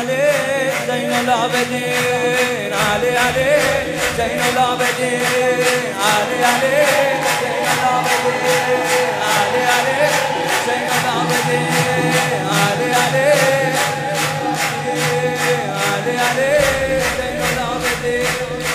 علی زین العابدین علی علی زین العابدین علی علی زین العابدین علی علی زین العابدین علی علی علی علی زین العابدین.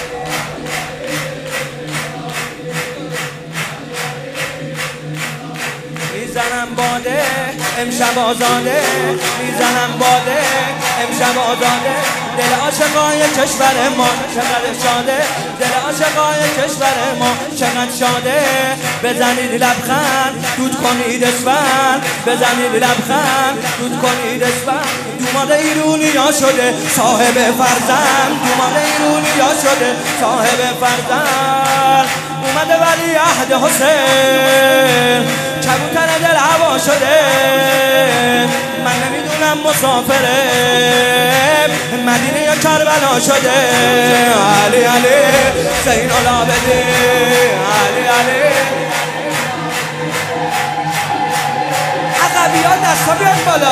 میزنم باده امشب آزاده، میزنم باده امشب آزاده، دل عاشقای کشور ما چقدر شاده، دل عاشقای کشور ما چقدر شاده. بزنید لبخند دود کنید اسفند، بزنید لبخند دود کنید اسفند. دوماد ایرونیا شده صاحب فرزند، دوماد ایرونیا شده صاحب فرزند. اومده ولی عهد حسین کبوتر دل هوا شده. من نمیدونم مسافره مدینه یا کربلا شده. علی علی زین العابدین علی علی. عقبی ها دستا بیاد بالا.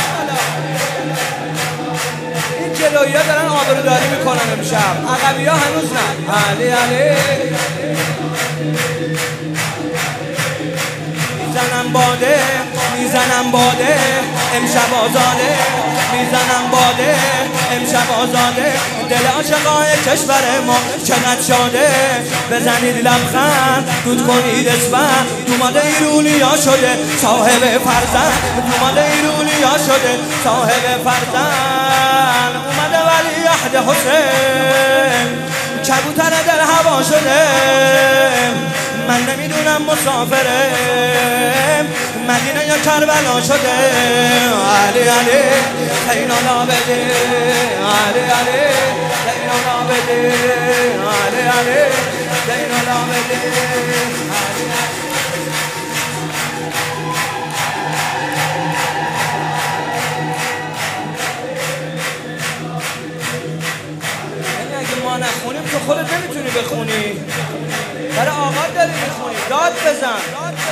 این جلویی ها دارن آبروداری میکنن امشب، عقبی ها هنوز نه. علی علی میزنم باده میزنم باده امشب آزاده، میزنم باده امشب آزاده، دل عاشقای کشور ما چقدر شاده. بزنید لبخند دود کنید اسفند. دوماد ایرونیا شده صاحب فرزند، دوماد ایرونیا شده صاحب فرزند. اومده ولی عهد حسین کبوتر دل هوا شده. من نمیدونم مسافره مدینه یا کربلا شده. علی علی زین العابدین علی علی زین العابدین علی علی زین العابدین. یعنی اگه ما نخونیم تو خودت نمیتونی بخونی، برای آقا داری میخونی. داد بزن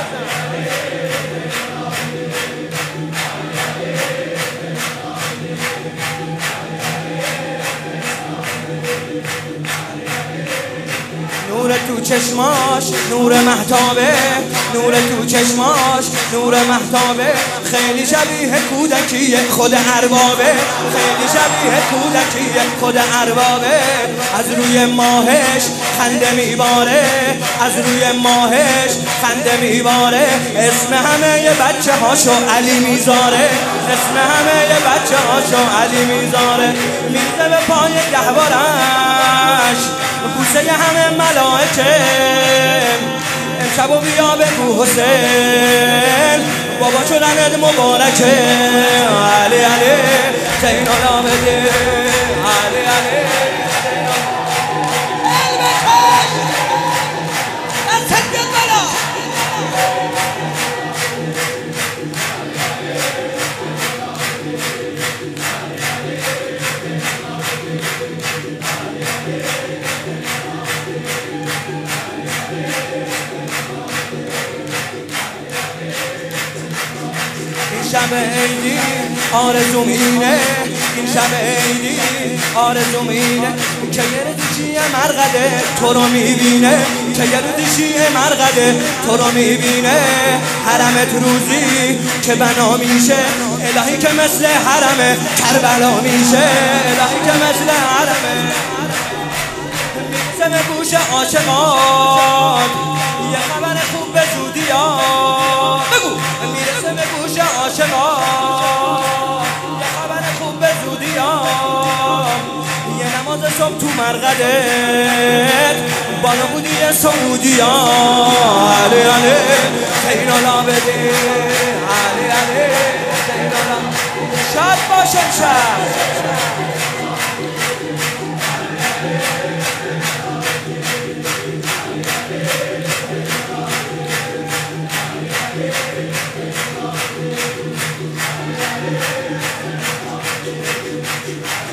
نور تو چشماش نور مهتابه، نور تو چشماش نور مهتابه. خیلی شبیه کودکی خود اربابه، خیلی شبیه کودکی خود اربابه. از روی ماهش خنده میباره، از روی ماهش خنده میباره. اسم همه بچه هاشو علی میذاره، اسم همه بچه هاشو علی میذاره. میزه به پای گهوارش بوسه همه ملائکه. امشب و بیا بگو حسین بابا شدنت مبارکه. علی علی زین العابدین علی علی. شب عیدی آرزوم اینه، این شب عیدی آرزوم اینه که یه روزی مرقده تو رو میبینه، که یه روزی مرقده تو رو میبینه. حرمت روزی که بنا میشه الهی که مثل حرم کربلا میشه، الهی که مثل حرم. میرسه به گوش عاشقات یه خبر خوب به زودی ها بگو. میرسه به گوش عاشقات یه خبر خوب به زودی ها. یه نماز صبح تو مرقدت بالا بودی سعودی ها. علی علی زین العابدین علی علی زین العابدین. شاد باشم شاد.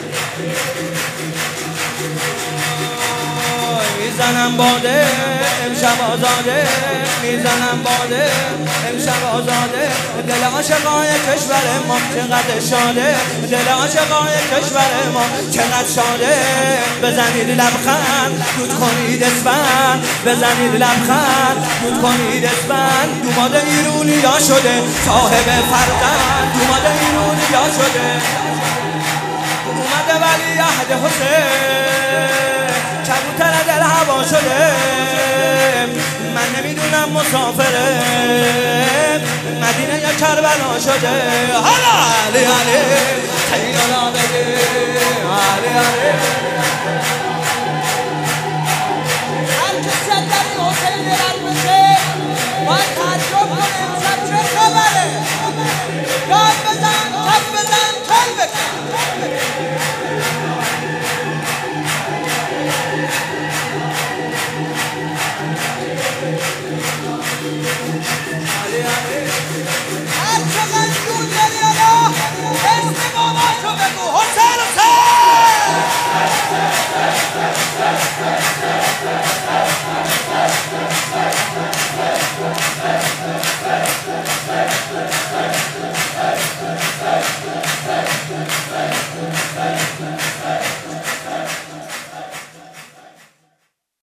میزنم باده امشب آزاده میزنم باده امشب آزاده دل عاشقای کشور ما چقدر شاده دل عاشقای کشور ما چقدر شاده بزنید لبخند دود کنید اسفند بزنید لبخند دود کنید اسفند دوماد ایرونیا شده صاحب فرزند دوماد ایرونیا شده اومده ولی عهد حسین کبوتر دل هوا شده من نمیدونم مسافره مدینه یا کربلا شده حالا علی علی خیالا بده علی علی هر کسی از در این حسین رد بشه باید